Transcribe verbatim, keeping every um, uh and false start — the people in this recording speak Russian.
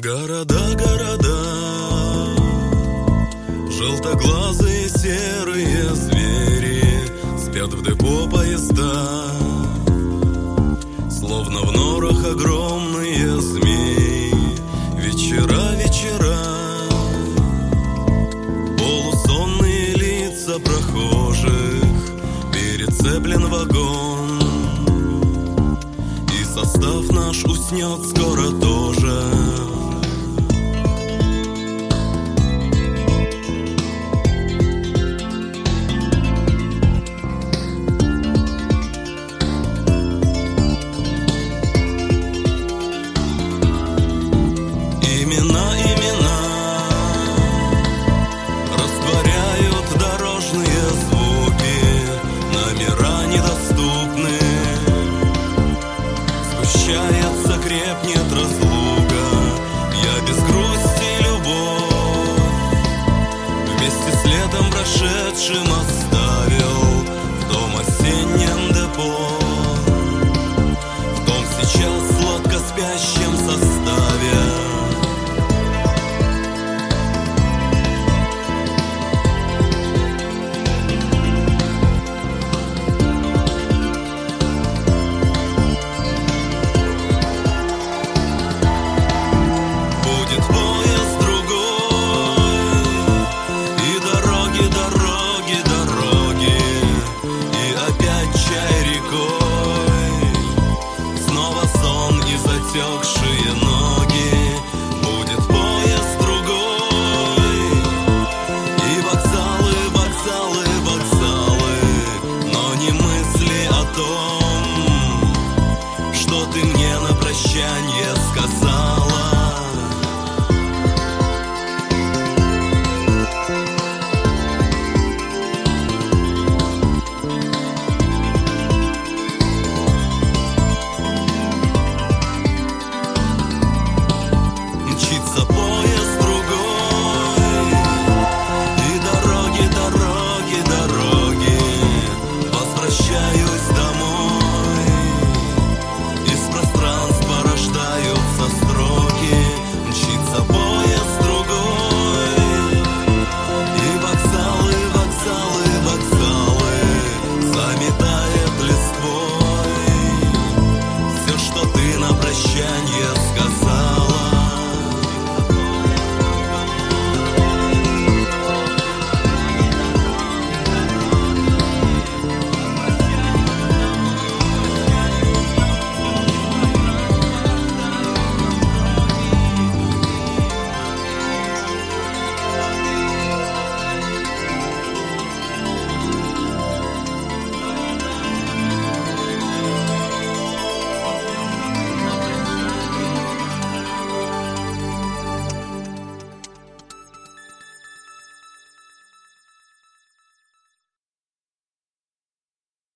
Города, города, желтоглазые серые звери, спят в депо поезда, словно в норах огромные змеи. Вечера, вечера, полусонные лица прохожих, перецеплен вагон, и состав наш уснет скоро тоже. Сгущается, крепнет разлука, я без грусти любовь вместе с летом прошедшим оставил в том осеннем депо, в том сейчас сладко спящем составе. Затекшие ноги, будет поезд другой, и вокзалы, вокзалы, вокзалы, но не мысли о том, что ты мне на прощанье